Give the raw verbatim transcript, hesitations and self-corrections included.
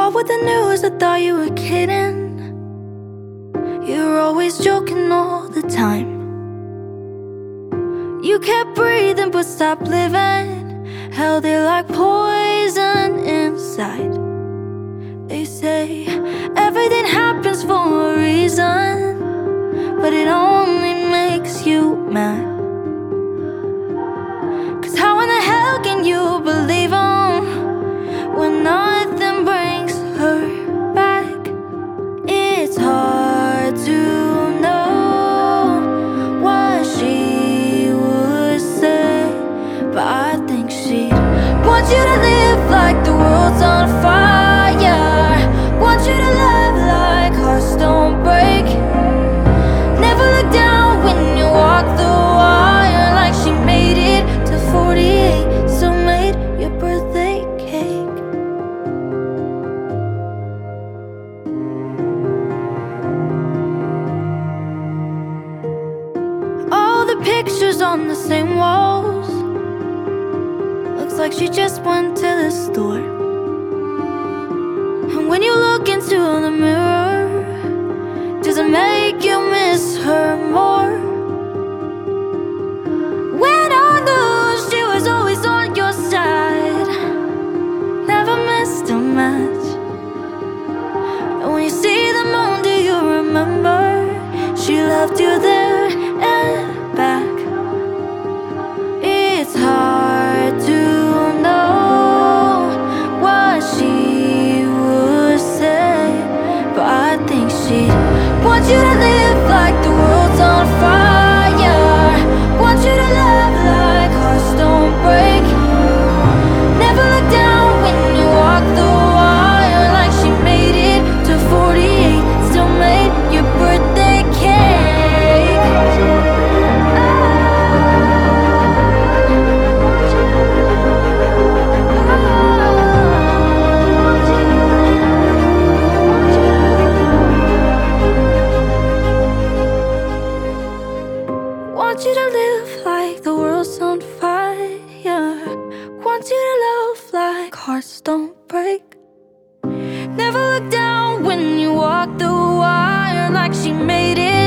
up with the news, I thought you were kidding. You're always joking all the time. You kept breathing but stopped living, held it like poison inside. They say everything happens for a reason, but it only makes you mad. Cause how in the hell can you believe them when nothing brings her back? It's hard to know what she would say, but I think she'd want you to live like the world's on fire, want you to love like hearts don't break, never look down when you walk the wire, like she made it to forty-eight, so made your birthday cake. All the pictures on the same walls, looks like she just went to the store. And when you look into the mirror, does it make you miss her more? When I knew she was always on your side, never missed a match. And when you see the moon, do you remember she left you there and back? It's hard to know what she would say, but I think she'd want you to live like the world's on fire, want you to love like hearts don't break, never look down when you walk the wire, like she made it to forty-eight, still made your birthday cake. Want you to live like the world's on fire, want you to love like hearts don't break, never look down when you walk the wire, like she made it